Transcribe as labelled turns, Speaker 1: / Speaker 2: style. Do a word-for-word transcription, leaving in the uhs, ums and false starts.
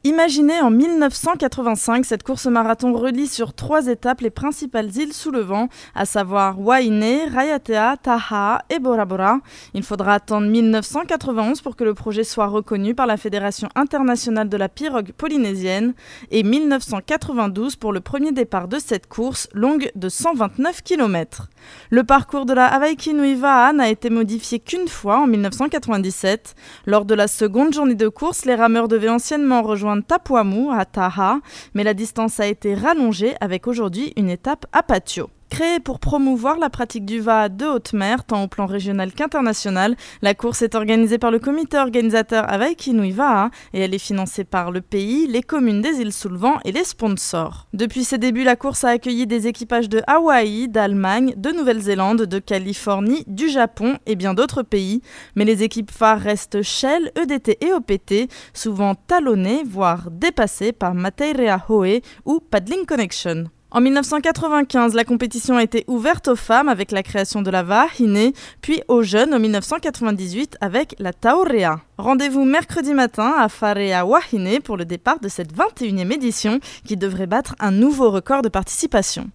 Speaker 1: Imaginée en mille neuf cent quatre-vingt-cinq, cette course marathon relie sur trois étapes les principales îles sous le vent, à savoir Wainé, Raiatea, Taha et Bora Bora. Il faudra attendre mille neuf cent quatre-vingt-onze pour que le projet soit reconnu par la Fédération internationale de la pirogue polynésienne et mille neuf cent quatre-vingt-douze pour le premier départ de cette course, longue de cent vingt-neuf kilomètres. Le parcours de la Hawaiki Nui Va'a n'a été modifié qu'une fois en mille neuf cent quatre-vingt-dix-sept. Lors de la seconde journée de course, les rameurs devaient anciennement rejoindre Tapuamu à Taha, mais la distance a été rallongée avec aujourd'hui une étape à Patio. Créée pour promouvoir la pratique du Va'a de haute mer, tant au plan régional qu'international, la course est organisée par le comité organisateur Hawaiki Nui Va'a et elle est financée par le pays, les communes des îles sous le vent et les sponsors. Depuis ses débuts, la course a accueilli des équipages de Hawaï, d'Allemagne, de Nouvelle-Zélande, de Californie, du Japon et bien d'autres pays. Mais les équipes phares restent Shell, E D T et O P T, souvent talonnées, voire dépassées par Mateirea Hoe ou Paddling Connection. En mille neuf cent quatre-vingt-quinze, la compétition a été ouverte aux femmes avec la création de la Va'ahine, puis aux jeunes en mille neuf cent quatre-vingt-dix-huit avec la Taorea. Rendez-vous mercredi matin à Wharea Wahine pour le départ de cette vingt et unième édition qui devrait battre un nouveau record de participation.